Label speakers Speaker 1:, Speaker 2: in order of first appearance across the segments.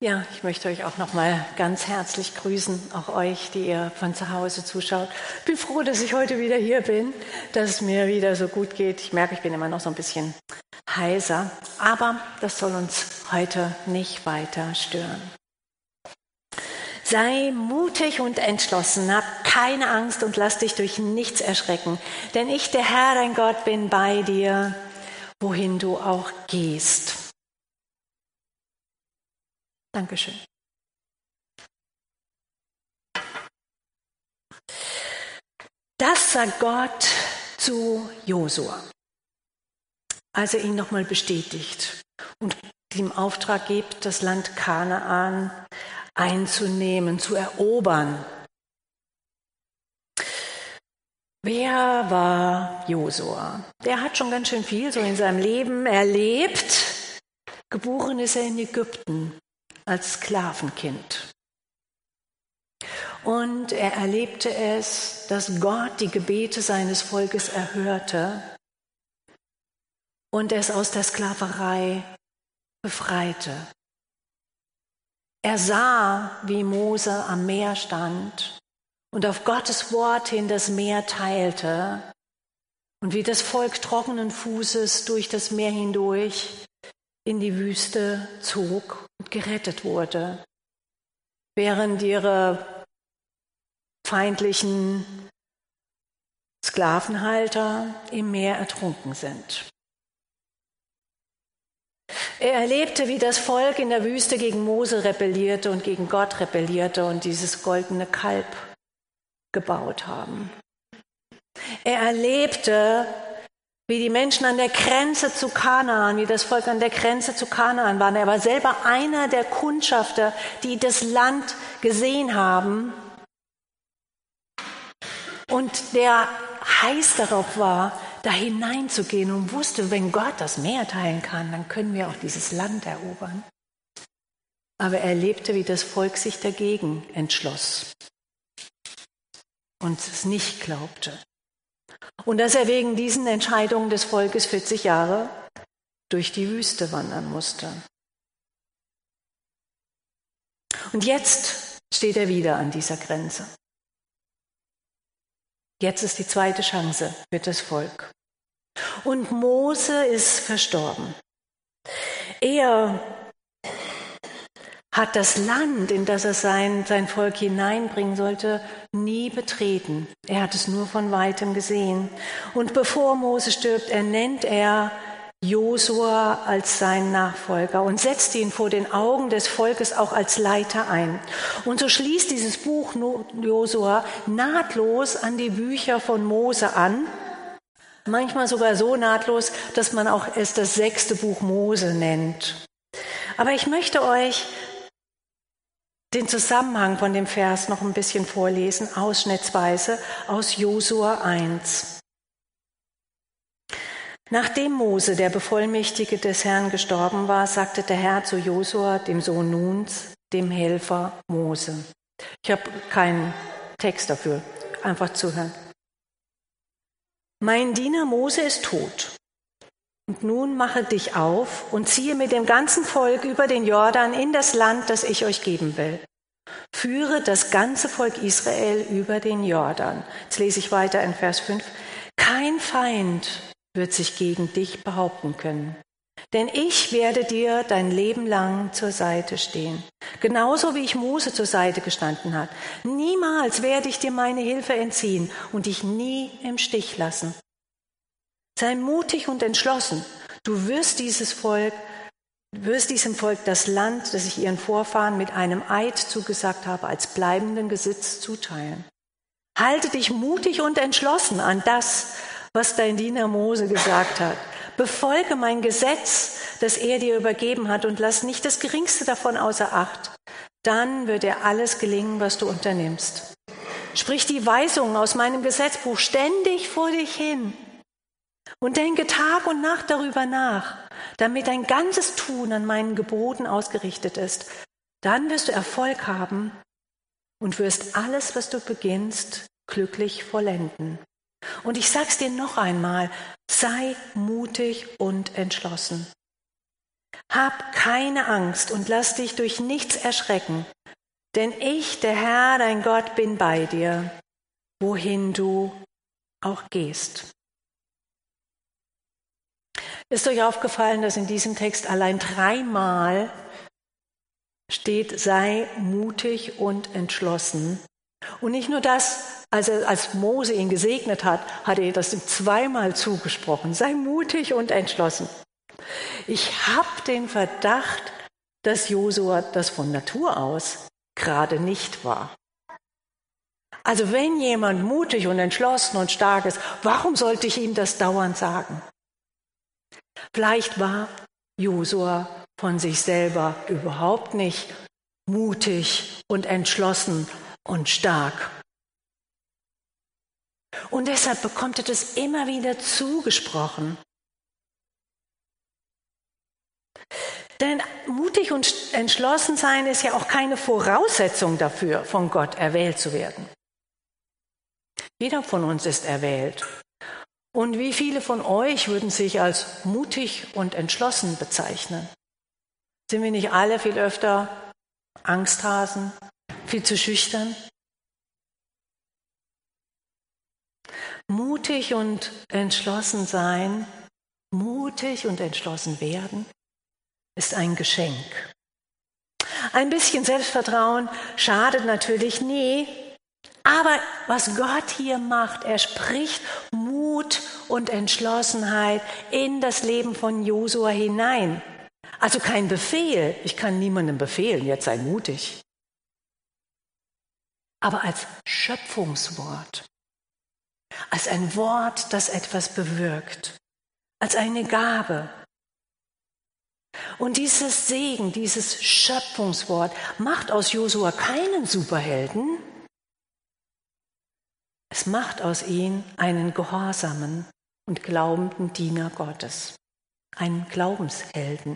Speaker 1: Ja, ich möchte euch auch nochmal ganz herzlich grüßen, auch euch, die ihr von zu Hause zuschaut. Ich bin froh, dass ich heute wieder hier bin, dass es mir wieder so gut geht. Ich merke, ich bin immer noch so ein bisschen heiser, aber das soll uns heute nicht weiter stören. Sei mutig und entschlossen, hab keine Angst und lass dich durch nichts erschrecken, denn ich, der Herr, dein Gott, bin bei dir, wohin du auch gehst. Dankeschön. Das sagt Gott zu Josua, als er ihn nochmal bestätigt und ihm Auftrag gibt, das Land Kanaan einzunehmen, zu erobern. Wer war Josua? Der hat schon ganz schön viel so in seinem Leben erlebt. Geboren ist er in Ägypten als Sklavenkind. Und er erlebte es, dass Gott die Gebete seines Volkes erhörte und es aus der Sklaverei befreite. Er sah, wie Mose am Meer stand und auf Gottes Wort hin das Meer teilte und wie das Volk trockenen Fußes durch das Meer hindurch in die Wüste zog und gerettet wurde, während ihre feindlichen Sklavenhalter im Meer ertrunken sind. Er erlebte, wie das Volk in der Wüste gegen Mose rebellierte und gegen Gott rebellierte und dieses goldene Kalb gebaut haben. Er erlebte, wie die Menschen an der Grenze zu Kanaan, wie das Volk an der Grenze zu Kanaan waren. Er war selber einer der Kundschafter, die das Land gesehen haben und der heiß darauf war, da hineinzugehen und wusste, wenn Gott das Meer teilen kann, dann können wir auch dieses Land erobern. Aber er erlebte, wie das Volk sich dagegen entschloss und es nicht glaubte. Und dass er wegen diesen Entscheidungen des Volkes 40 Jahre durch die Wüste wandern musste. Und jetzt steht er wieder an dieser Grenze. Jetzt ist die zweite Chance für das Volk. Und Mose ist verstorben. Er hat das Land, in das er sein Volk hineinbringen sollte, nie betreten. Er hat es nur von Weitem gesehen. Und bevor Mose stirbt, ernennt er Josua als seinen Nachfolger und setzt ihn vor den Augen des Volkes auch als Leiter ein. Und so schließt dieses Buch Josua nahtlos an die Bücher von Mose an. Manchmal sogar so nahtlos, dass man auch es das 6. Buch Mose nennt. Aber ich möchte euch den Zusammenhang von dem Vers noch ein bisschen vorlesen, ausschnittsweise aus Josua 1. Nachdem Mose, der Bevollmächtigte des Herrn, gestorben war, sagte der Herr zu Josua, dem Sohn Nuns, dem Helfer Mose. Ich habe keinen Text dafür, einfach zuhören. Mein Diener Mose ist tot. Und nun mache dich auf und ziehe mit dem ganzen Volk über den Jordan in das Land, das ich euch geben will. Führe das ganze Volk Israel über den Jordan. Jetzt lese ich weiter in Vers 5. Kein Feind wird sich gegen dich behaupten können. Denn ich werde dir dein Leben lang zur Seite stehen. Genauso wie ich Mose zur Seite gestanden hat. Niemals werde ich dir meine Hilfe entziehen und dich nie im Stich lassen. Sei mutig und entschlossen. Du wirst diesem Volk das Land, das ich ihren Vorfahren mit einem Eid zugesagt habe, als bleibenden Besitz zuteilen. Halte dich mutig und entschlossen an das, was dein Diener Mose gesagt hat. Befolge mein Gesetz, das er dir übergeben hat, und lass nicht das Geringste davon außer Acht. Dann wird dir alles gelingen, was du unternimmst. Sprich die Weisungen aus meinem Gesetzbuch ständig vor dich hin und denke Tag und Nacht darüber nach, damit dein ganzes Tun an meinen Geboten ausgerichtet ist. Dann wirst du Erfolg haben und wirst alles, was du beginnst, glücklich vollenden. Und ich sag's dir noch einmal, sei mutig und entschlossen. Hab keine Angst und lass dich durch nichts erschrecken, denn ich, der Herr, dein Gott, bin bei dir, wohin du auch gehst. Ist euch aufgefallen, dass in diesem Text allein 3-mal steht, sei mutig und entschlossen? Und nicht nur das, als Mose ihn gesegnet hat, hat er das ihm 2-mal zugesprochen. Sei mutig und entschlossen. Ich habe den Verdacht, dass Josua das von Natur aus gerade nicht war. Also wenn jemand mutig und entschlossen und stark ist, warum sollte ich ihm das dauernd sagen? Vielleicht war Josua von sich selber überhaupt nicht mutig und entschlossen und stark. Und deshalb bekommt er das immer wieder zugesprochen. Denn mutig und entschlossen sein ist ja auch keine Voraussetzung dafür, von Gott erwählt zu werden. Jeder von uns ist erwählt. Und wie viele von euch würden sich als mutig und entschlossen bezeichnen? Sind wir nicht alle viel öfter Angsthasen, viel zu schüchtern? Mutig und entschlossen sein, mutig und entschlossen werden, ist ein Geschenk. Ein bisschen Selbstvertrauen schadet natürlich nie, aber was Gott hier macht, er spricht Mut und Entschlossenheit in das Leben von Josua hinein. Also kein Befehl, ich kann niemandem befehlen, jetzt sei mutig. Aber als Schöpfungswort, als ein Wort, das etwas bewirkt, als eine Gabe. Und dieses Segen, dieses Schöpfungswort macht aus Josua keinen Superhelden. Es macht aus ihm einen gehorsamen und glaubenden Diener Gottes, einen Glaubenshelden.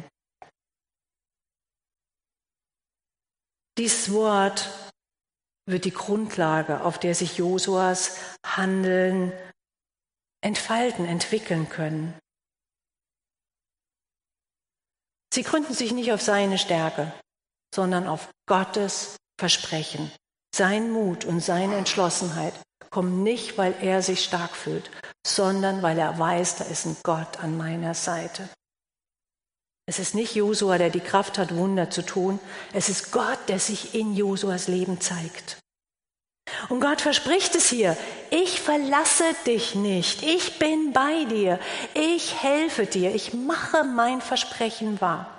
Speaker 1: Dieses Wort wird die Grundlage, auf der sich Josuas Handeln entfalten, entwickeln können. Sie gründen sich nicht auf seine Stärke, sondern auf Gottes Versprechen. Sein Mut und seine Entschlossenheit kommen nicht, weil er sich stark fühlt, sondern weil er weiß, da ist ein Gott an meiner Seite. Es ist nicht Josua, der die Kraft hat, Wunder zu tun. Es ist Gott, der sich in Josuas Leben zeigt. Und Gott verspricht es hier, ich verlasse dich nicht, ich bin bei dir, ich helfe dir, ich mache mein Versprechen wahr.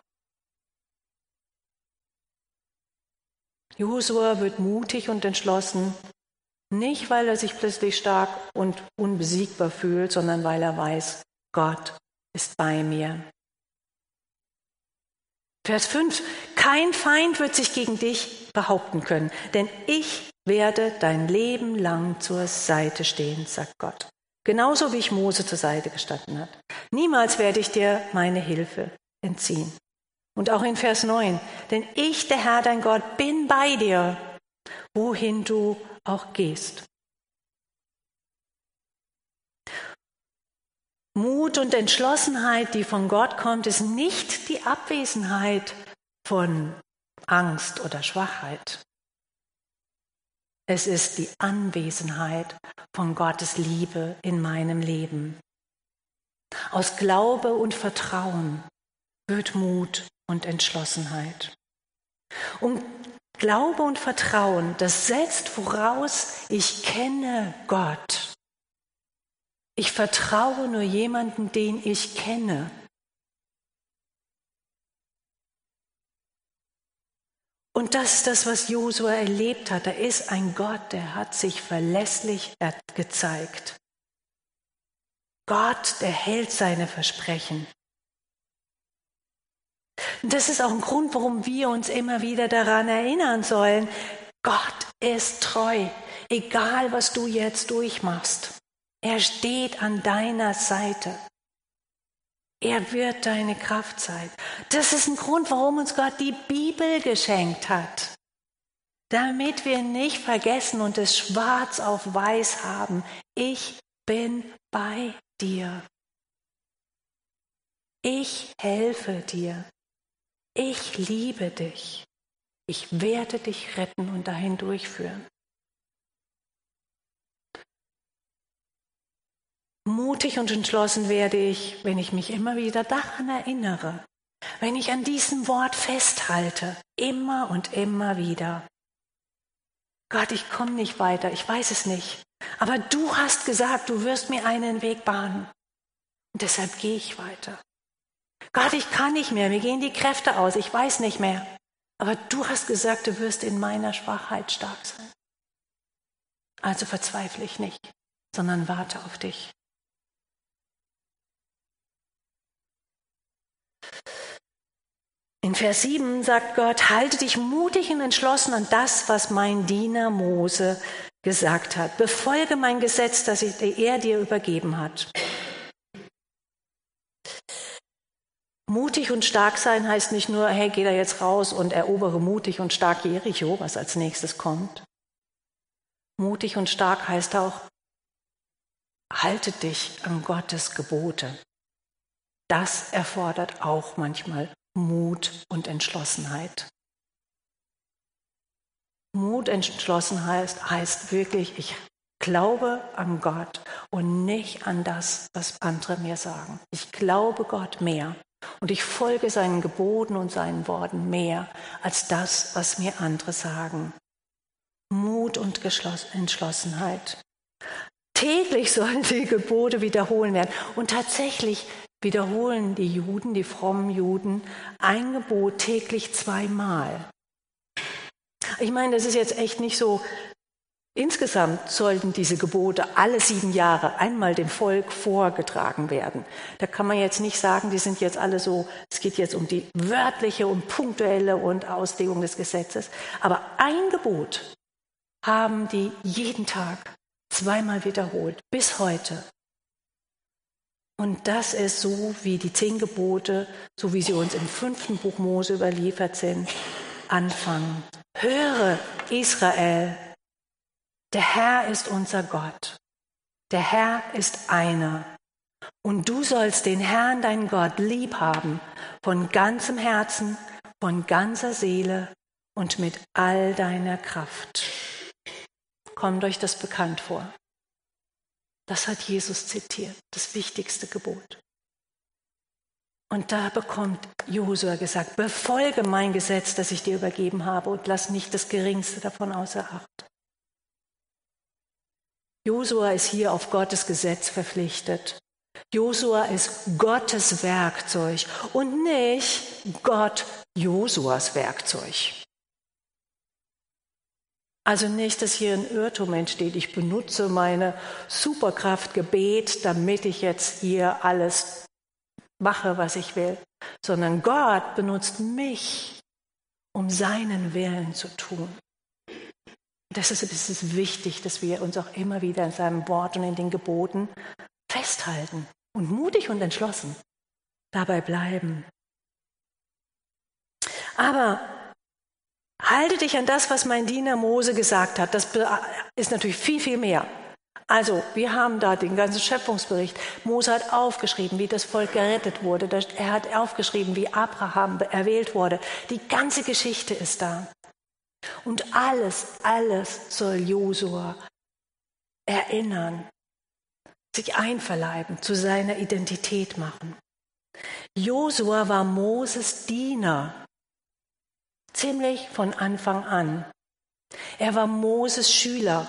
Speaker 1: Josua wird mutig und entschlossen, nicht weil er sich plötzlich stark und unbesiegbar fühlt, sondern weil er weiß, Gott ist bei mir. Vers 5, kein Feind wird sich gegen dich behaupten können, denn ich werde dein Leben lang zur Seite stehen, sagt Gott. Genauso wie ich Mose zur Seite gestanden habe. Niemals werde ich dir meine Hilfe entziehen. Und auch in Vers 9, denn ich, der Herr, dein Gott, bin bei dir, wohin du auch gehst. Mut und Entschlossenheit, die von Gott kommt, ist nicht die Abwesenheit von Angst oder Schwachheit. Es ist die Anwesenheit von Gottes Liebe in meinem Leben. Aus Glaube und Vertrauen wird Mut und Entschlossenheit. Und Glaube und Vertrauen, das setzt voraus, ich kenne Gott. Ich vertraue nur jemandem, den ich kenne. Und das ist das, was Josua erlebt hat. Da ist ein Gott, der hat sich verlässlich gezeigt. Gott, der hält seine Versprechen. Und das ist auch ein Grund, warum wir uns immer wieder daran erinnern sollen, Gott ist treu, egal was du jetzt durchmachst. Er steht an deiner Seite. Er wird deine Kraft sein. Das ist ein Grund, warum uns Gott die Bibel geschenkt hat. Damit wir nicht vergessen und es schwarz auf weiß haben. Ich bin bei dir. Ich helfe dir. Ich liebe dich. Ich werde dich retten und dahin durchführen. Mutig und entschlossen werde ich, wenn ich mich immer wieder daran erinnere, wenn ich an diesem Wort festhalte, immer und immer wieder. Gott, ich komme nicht weiter, ich weiß es nicht, aber du hast gesagt, du wirst mir einen Weg bahnen und deshalb gehe ich weiter. Gott, ich kann nicht mehr, mir gehen die Kräfte aus, ich weiß nicht mehr, aber du hast gesagt, du wirst in meiner Schwachheit stark sein. Also verzweifle ich nicht, sondern warte auf dich. In Vers 7 sagt Gott, halte dich mutig und entschlossen an das, was mein Diener Mose gesagt hat. Befolge mein Gesetz, das er dir übergeben hat. Mutig und stark sein heißt nicht nur, hey, geh da jetzt raus und erobere mutig und stark Jericho, was als nächstes kommt. Mutig und stark heißt auch, halte dich an Gottes Gebote. Das erfordert auch manchmal Mut und Entschlossenheit. Mut und Entschlossenheit heißt wirklich, ich glaube an Gott und nicht an das, was andere mir sagen. Ich glaube Gott mehr und ich folge seinen Geboten und seinen Worten mehr als das, was mir andere sagen. Mut und Entschlossenheit. Täglich sollen die Gebote wiederholen werden. Und tatsächlich wiederholen die Juden, die frommen Juden, ein Gebot täglich 2-mal. Ich meine, das ist jetzt echt nicht so. Insgesamt sollten diese Gebote alle 7 Jahre einmal dem Volk vorgetragen werden. Da kann man jetzt nicht sagen, die sind jetzt alle so, es geht jetzt um die wörtliche und punktuelle und Auslegung des Gesetzes. Aber ein Gebot haben die jeden Tag 2-mal wiederholt, bis heute. Und das ist so, wie die 10 Gebote, so wie sie uns im 5. Buch Mose überliefert sind, anfangen. Höre, Israel, der Herr ist unser Gott. Der Herr ist einer. Und du sollst den Herrn, deinen Gott, lieb haben, von ganzem Herzen, von ganzer Seele und mit all deiner Kraft. Kommt euch das bekannt vor? Das hat Jesus zitiert, das wichtigste Gebot. Und da bekommt Josua gesagt, befolge mein Gesetz, das ich dir übergeben habe und lass nicht das Geringste davon außer Acht. Josua ist hier auf Gottes Gesetz verpflichtet. Josua ist Gottes Werkzeug und nicht Gott Josuas Werkzeug. Also nicht, dass hier ein Irrtum entsteht. Ich benutze meine Superkraft Gebet, damit ich jetzt hier alles mache, was ich will. Sondern Gott benutzt mich, um seinen Willen zu tun. Das ist wichtig, dass wir uns auch immer wieder in seinem Wort und in den Geboten festhalten und mutig und entschlossen dabei bleiben. Aber halte dich an das, was mein Diener Mose gesagt hat. Das ist natürlich viel, viel mehr. Also, wir haben da den ganzen Schöpfungsbericht. Mose hat aufgeschrieben, wie das Volk gerettet wurde. Er hat aufgeschrieben, wie Abraham erwählt wurde. Die ganze Geschichte ist da. Und alles soll Josua erinnern, sich einverleiben, zu seiner Identität machen. Josua war Moses Diener. Ziemlich von Anfang an. Er war Moses Schüler.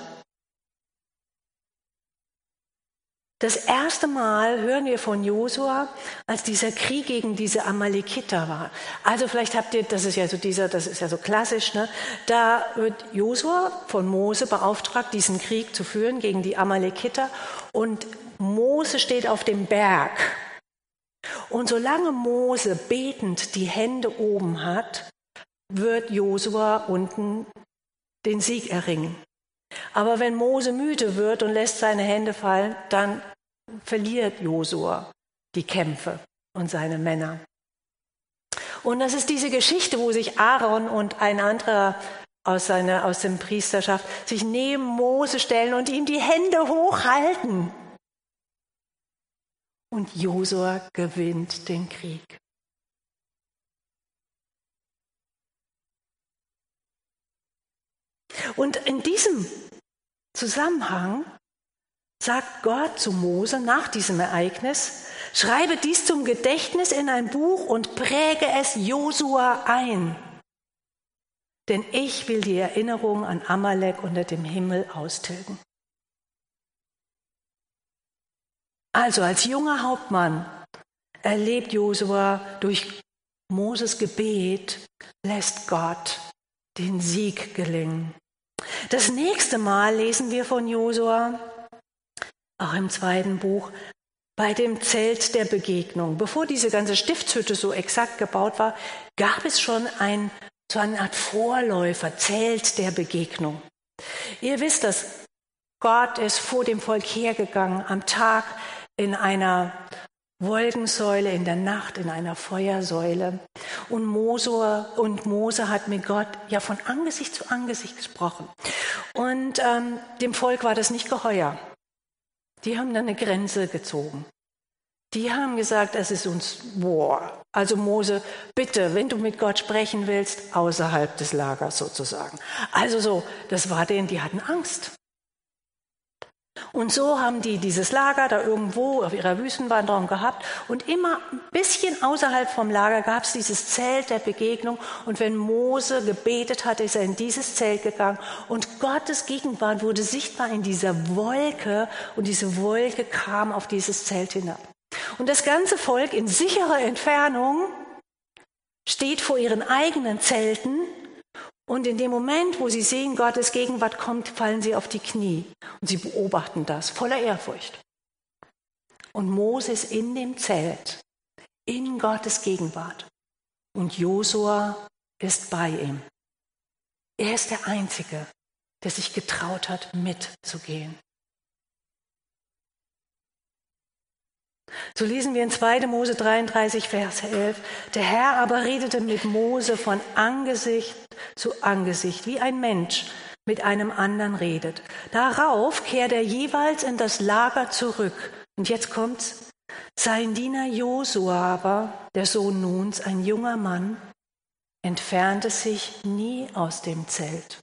Speaker 1: Das erste Mal hören wir von Josua, als dieser Krieg gegen diese Amalekiter war. Also vielleicht habt ihr, das ist ja so klassisch, ne? Da wird Josua von Mose beauftragt, diesen Krieg zu führen gegen die Amalekiter. Und Mose steht auf dem Berg. Und solange Mose betend die Hände oben hat, wird Josua unten den Sieg erringen. Aber wenn Mose müde wird und lässt seine Hände fallen, dann verliert Josua die Kämpfe und seine Männer. Und das ist diese Geschichte, wo sich Aaron und ein anderer aus dem Priesterschaft sich neben Mose stellen und ihm die Hände hochhalten. Und Josua gewinnt den Krieg. Und in diesem Zusammenhang sagt Gott zu Mose nach diesem Ereignis: Schreibe dies zum Gedächtnis in ein Buch und präge es Josua ein. Denn ich will die Erinnerung an Amalek unter dem Himmel austilgen. Also als junger Hauptmann erlebt Josua durch Moses Gebet, lässt Gott den Sieg gelingen. Das nächste Mal lesen wir von Josua, auch im 2. Buch, bei dem Zelt der Begegnung. Bevor diese ganze Stiftshütte so exakt gebaut war, gab es schon so eine Art Vorläufer, Zelt der Begegnung. Ihr wisst, dass Gott ist vor dem Volk hergegangen, am Tag in einer Wolkensäule, in der Nacht in einer Feuersäule. Und Mose hat mit Gott ja von Angesicht zu Angesicht gesprochen. Und dem Volk war das nicht geheuer. Die haben dann eine Grenze gezogen. Die haben gesagt, es ist uns, also Mose, bitte, wenn du mit Gott sprechen willst, außerhalb des Lagers sozusagen. Also so, das war denen, die hatten Angst. Und so haben die dieses Lager da irgendwo auf ihrer Wüstenwanderung gehabt. Und immer ein bisschen außerhalb vom Lager gab es dieses Zelt der Begegnung. Und wenn Mose gebetet hat, ist er in dieses Zelt gegangen. Und Gottes Gegenwart wurde sichtbar in dieser Wolke. Und diese Wolke kam auf dieses Zelt hinab. Und das ganze Volk in sicherer Entfernung steht vor ihren eigenen Zelten. Und in dem Moment, wo sie sehen, Gottes Gegenwart kommt, fallen sie auf die Knie. Und sie beobachten das voller Ehrfurcht. Und Mose ist in dem Zelt, in Gottes Gegenwart. Und Josua ist bei ihm. Er ist der Einzige, der sich getraut hat, mitzugehen. So lesen wir in 2. Mose 33, Vers 11. Der Herr aber redete mit Mose von Angesicht zu Angesicht, wie ein Mensch mit einem anderen redet. Darauf kehrt er jeweils in das Lager zurück. Und jetzt kommt's. Sein Diener Josua aber, der Sohn Nuns, ein junger Mann, entfernte sich nie aus dem Zelt.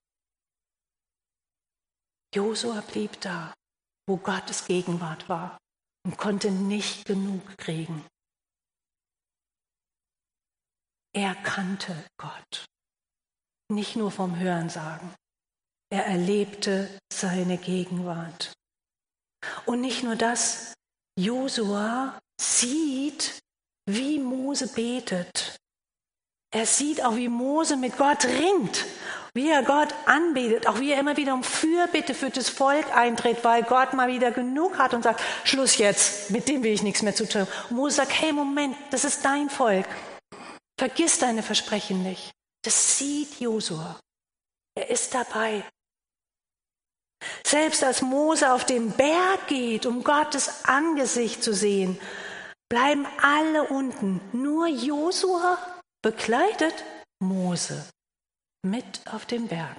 Speaker 1: Josua blieb da, wo Gottes Gegenwart war. Und konnte nicht genug kriegen. Er kannte Gott, nicht nur vom Hörensagen. Er erlebte seine Gegenwart. Und nicht nur das, Josua sieht, wie Mose betet. Er sieht auch, wie Mose mit Gott ringt, wie er Gott anbetet, auch wie er immer wieder um Fürbitte für das Volk eintritt, weil Gott mal wieder genug hat und sagt, Schluss jetzt, mit dem will ich nichts mehr zu tun. Und Mose sagt, hey, Moment, das ist dein Volk. Vergiss deine Versprechen nicht. Das sieht Josua. Er ist dabei. Selbst als Mose auf den Berg geht, um Gottes Angesicht zu sehen, bleiben alle unten. Nur Josua begleitet Mose mit auf dem Berg.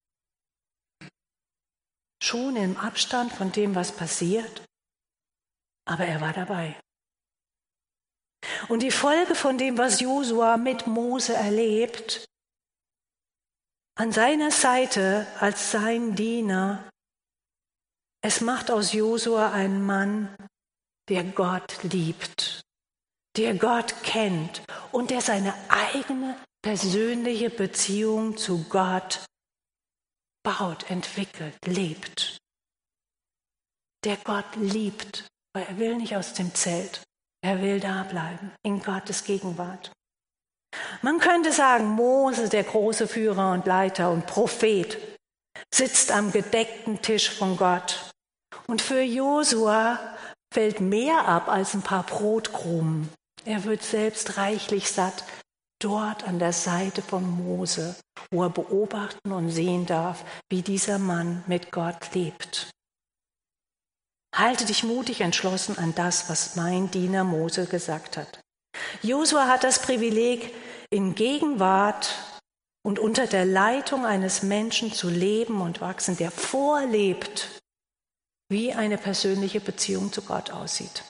Speaker 1: Schon im Abstand von dem, was passiert, aber er war dabei. Und die Folge von dem, was Josua mit Mose erlebt, an seiner Seite als sein Diener, es macht aus Josua einen Mann, der Gott liebt, der Gott kennt und der seine eigene persönliche Beziehung zu Gott baut, entwickelt, lebt. Der Gott liebt, weil er will nicht aus dem Zelt. Er will da bleiben, in Gottes Gegenwart. Man könnte sagen, Mose, der große Führer und Leiter und Prophet, sitzt am gedeckten Tisch von Gott. Und für Josua fällt mehr ab als ein paar Brotkrumen. Er wird selbst reichlich satt, dort an der Seite von Mose, wo er beobachten und sehen darf, wie dieser Mann mit Gott lebt. Halte dich mutig entschlossen an das, was mein Diener Mose gesagt hat. Josua hat das Privileg, in Gegenwart und unter der Leitung eines Menschen zu leben und wachsen, der vorlebt, wie eine persönliche Beziehung zu Gott aussieht.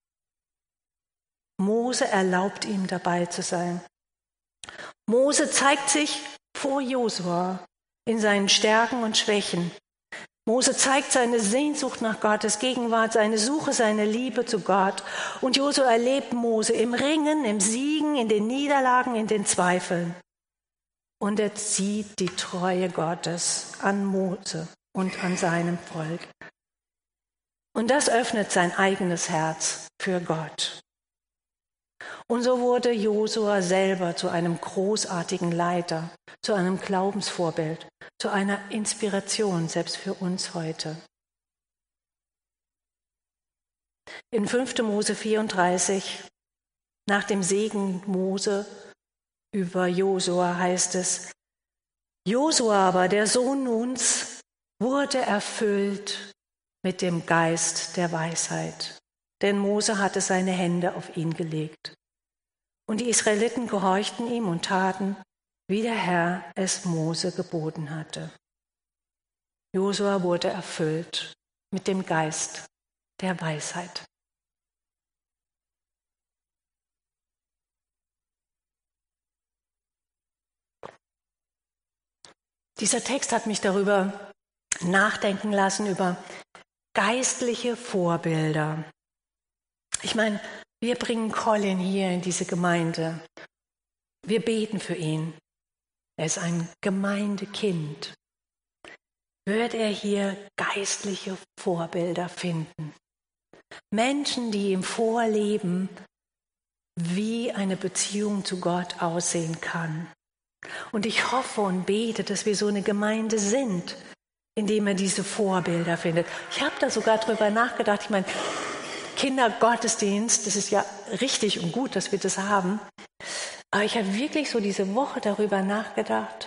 Speaker 1: Mose erlaubt ihm dabei zu sein. Mose zeigt sich vor Josua in seinen Stärken und Schwächen. Mose zeigt seine Sehnsucht nach Gottes Gegenwart, seine Suche, seine Liebe zu Gott. Und Josua erlebt Mose im Ringen, im Siegen, in den Niederlagen, in den Zweifeln. Und er sieht die Treue Gottes an Mose und an seinem Volk. Und das öffnet sein eigenes Herz für Gott. Und so wurde Josua selber zu einem großartigen Leiter, zu einem Glaubensvorbild, zu einer Inspiration, selbst für uns heute. In 5. Mose 34, nach dem Segen Mose über Josua heißt es, Josua aber, der Sohn Nuns, wurde erfüllt mit dem Geist der Weisheit, denn Mose hatte seine Hände auf ihn gelegt. Und die Israeliten gehorchten ihm und taten, wie der Herr es Mose geboten hatte. Josua wurde erfüllt mit dem Geist der Weisheit. Dieser Text hat mich darüber nachdenken lassen, über geistliche Vorbilder. Ich meine, wir bringen Colin hier in diese Gemeinde. Wir beten für ihn. Er ist ein Gemeindekind. Wird er hier geistliche Vorbilder finden? Menschen, die ihm vorleben, wie eine Beziehung zu Gott aussehen kann. Und ich hoffe und bete, dass wir so eine Gemeinde sind, indem er diese Vorbilder findet. Ich habe da sogar drüber nachgedacht. Ich meine, Kindergottesdienst, das ist ja richtig und gut, dass wir das haben. Aber ich habe wirklich so diese Woche darüber nachgedacht.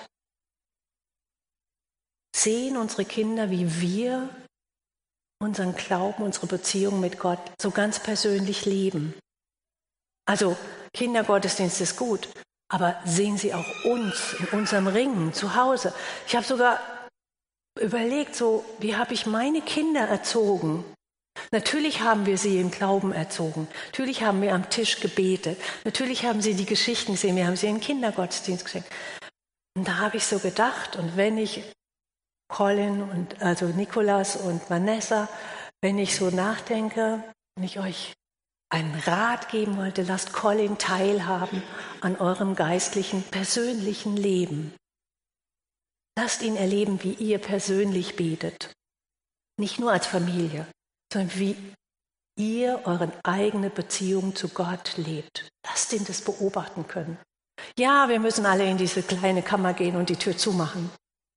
Speaker 1: Sehen unsere Kinder, wie wir unseren Glauben, unsere Beziehung mit Gott so ganz persönlich leben? Also Kindergottesdienst ist gut, aber sehen sie auch uns in unserem Ringen zu Hause? Ich habe sogar überlegt, so wie habe ich meine Kinder erzogen? Natürlich haben wir sie im Glauben erzogen. Natürlich haben wir am Tisch gebetet. Natürlich haben sie die Geschichten gesehen. Wir haben sie in den Kindergottesdienst geschenkt. Und da habe ich so gedacht, und wenn ich Colin und also Nicolas und Vanessa, wenn ich so nachdenke, wenn ich euch einen Rat geben wollte, lasst Colin teilhaben an eurem geistlichen, persönlichen Leben. Lasst ihn erleben, wie ihr persönlich betet. Nicht nur als Familie, sondern wie ihr eure eigene Beziehung zu Gott lebt. Lasst ihn das beobachten können. Ja, wir müssen alle in diese kleine Kammer gehen und die Tür zumachen.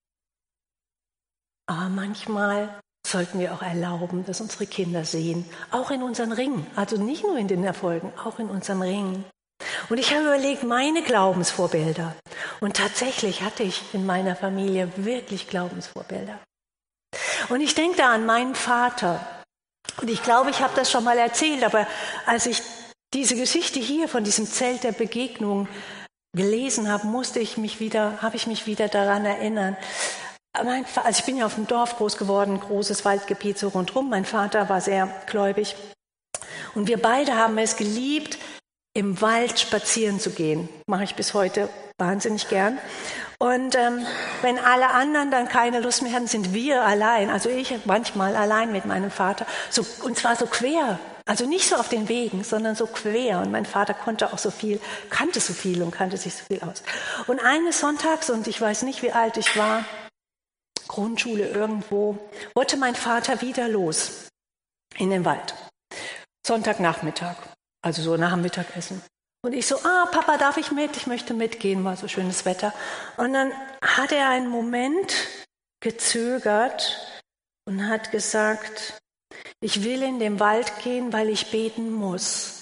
Speaker 1: Aber manchmal sollten wir auch erlauben, dass unsere Kinder sehen, auch in unseren Ringen, also nicht nur in den Erfolgen, auch in unserem Ringen. Und ich habe überlegt, meine Glaubensvorbilder. Und tatsächlich hatte ich in meiner Familie wirklich Glaubensvorbilder. Und ich denke da an meinen Vater. Und ich glaube, ich habe das schon mal erzählt, aber als ich diese Geschichte hier von diesem Zelt der Begegnung gelesen habe, habe ich mich wieder daran erinnern. Also ich bin ja auf dem Dorf groß geworden, großes Waldgebiet so rundherum. Mein Vater war sehr gläubig. Und wir beide haben es geliebt, im Wald spazieren zu gehen. Mache ich bis heute wahnsinnig gern. Und wenn alle anderen dann keine Lust mehr hatten, sind wir allein, also ich manchmal allein mit meinem Vater, und zwar so quer, also nicht so auf den Wegen, sondern so quer. Und mein Vater kannte so viel und kannte sich so viel aus. Und eines Sonntags, und ich weiß nicht, wie alt ich war, Grundschule irgendwo, wollte mein Vater wieder los in den Wald. Sonntagnachmittag, also so nach dem Mittagessen. Und ich so, Papa, darf ich mit? Ich möchte mitgehen, war so schönes Wetter. Und dann hat er einen Moment gezögert und hat gesagt, ich will in den Wald gehen, weil ich beten muss.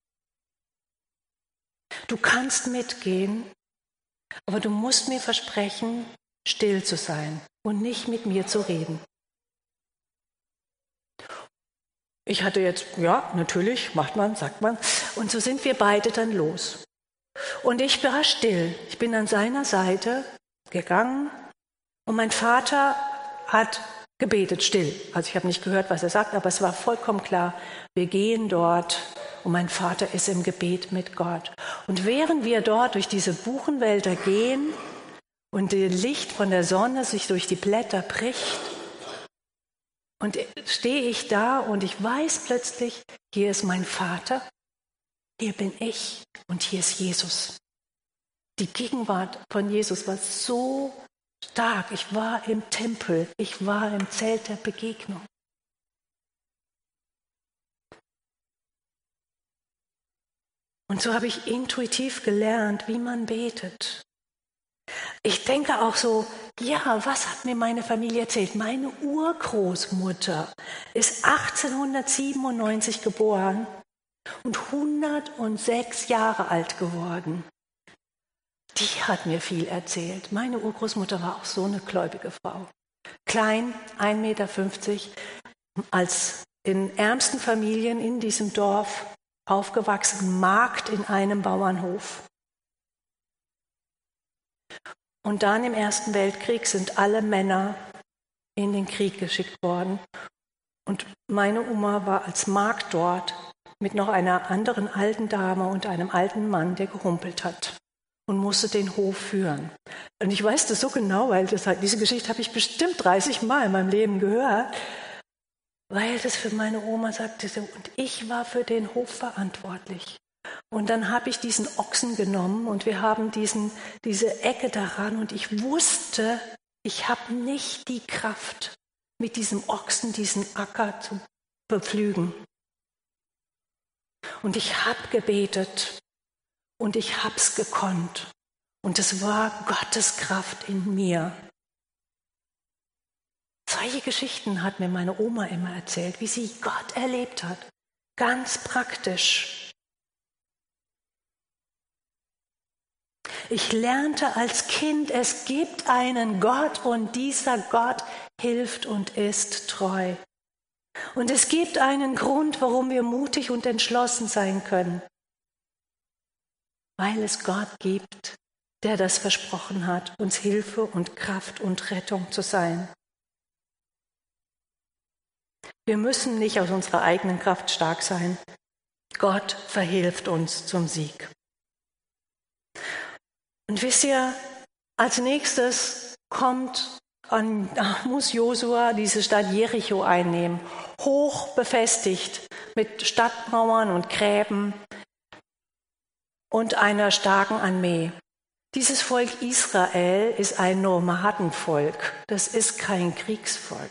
Speaker 1: Du kannst mitgehen, aber du musst mir versprechen, still zu sein und nicht mit mir zu reden. Ich hatte jetzt, ja, natürlich, macht man, sagt man. Und so sind wir beide dann los. Und ich war still. Ich bin an seiner Seite gegangen und mein Vater hat gebetet, still. Also ich habe nicht gehört, was er sagt, aber es war vollkommen klar, wir gehen dort und mein Vater ist im Gebet mit Gott. Und während wir dort durch diese Buchenwälder gehen und das Licht von der Sonne sich durch die Blätter bricht. Und stehe ich da und ich weiß plötzlich, hier ist mein Vater, hier bin ich und hier ist Jesus. Die Gegenwart von Jesus war so stark. Ich war im Tempel, ich war im Zelt der Begegnung. Und so habe ich intuitiv gelernt, wie man betet. Ich denke auch so, ja, was hat mir meine Familie erzählt? Meine Urgroßmutter ist 1897 geboren und 106 Jahre alt geworden. Die hat mir viel erzählt. Meine Urgroßmutter war auch so eine gläubige Frau. Klein, 1,50 Meter, als in ärmsten Familien in diesem Dorf aufgewachsen, Magd in einem Bauernhof. Und dann im Ersten Weltkrieg sind alle Männer in den Krieg geschickt worden. Und meine Oma war als Magd dort mit noch einer anderen alten Dame und einem alten Mann, der gehumpelt hat und musste den Hof führen. Und ich weiß das so genau, weil diese Geschichte habe ich bestimmt 30 Mal in meinem Leben gehört, weil das für meine Oma sagte so, und ich war für den Hof verantwortlich. Und dann habe ich diesen Ochsen genommen und wir haben diese Ecke daran und ich wusste, ich habe nicht die Kraft, mit diesem Ochsen diesen Acker zu bepflügen. Und ich habe gebetet und ich habe es gekonnt. Und es war Gottes Kraft in mir. Solche Geschichten hat mir meine Oma immer erzählt, wie sie Gott erlebt hat. Ganz praktisch. Ich lernte als Kind, es gibt einen Gott und dieser Gott hilft und ist treu. Und es gibt einen Grund, warum wir mutig und entschlossen sein können. Weil es Gott gibt, der das versprochen hat, uns Hilfe und Kraft und Rettung zu sein. Wir müssen nicht aus unserer eigenen Kraft stark sein. Gott verhilft uns zum Sieg. Und wisst ihr, als nächstes muss Josua diese Stadt Jericho einnehmen, hoch befestigt mit Stadtmauern und Gräben und einer starken Armee. Dieses Volk Israel ist ein Nomadenvolk, das ist kein Kriegsvolk.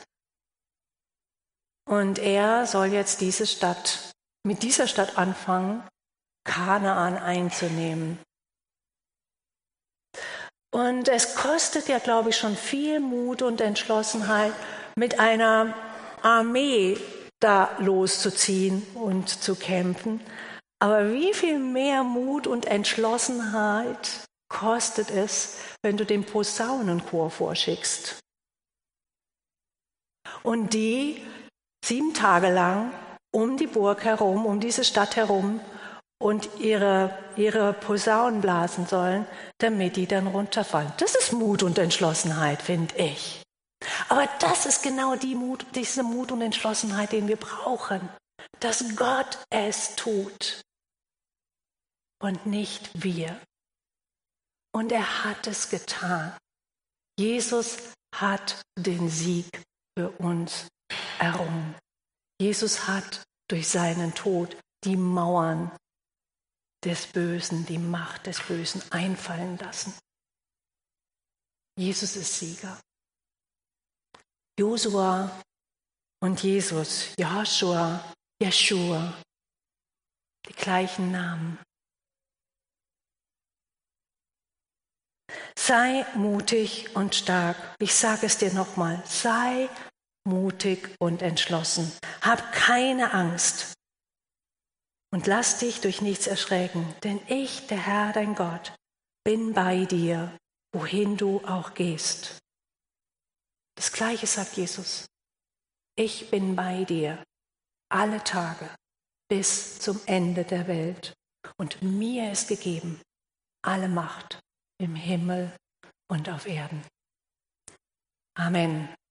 Speaker 1: Und er soll jetzt mit dieser Stadt anfangen, Kanaan einzunehmen. Und es kostet ja, glaube ich, schon viel Mut und Entschlossenheit, mit einer Armee da loszuziehen und zu kämpfen. Aber wie viel mehr Mut und Entschlossenheit kostet es, wenn du den Posaunenchor vorschickst? Und die 7 Tage lang um die Burg herum, um diese Stadt herum und ihre Posaunen blasen sollen, damit die dann runterfallen. Das ist Mut und Entschlossenheit, finde ich. Aber das ist genau diese Mut und Entschlossenheit, den wir brauchen, dass Gott es tut und nicht wir. Und er hat es getan. Jesus hat den Sieg für uns errungen. Jesus hat durch seinen Tod die Mauern des Bösen, die Macht des Bösen einfallen lassen. Jesus ist Sieger. Josua und Jesus, Joshua, Jeschua, die gleichen Namen. Sei mutig und stark. Ich sage es dir nochmal, sei mutig und entschlossen. Hab keine Angst. Und lass dich durch nichts erschrecken, denn ich, der Herr, dein Gott, bin bei dir, wohin du auch gehst. Das Gleiche sagt Jesus. Ich bin bei dir alle Tage bis zum Ende der Welt. Und mir ist gegeben alle Macht im Himmel und auf Erden. Amen.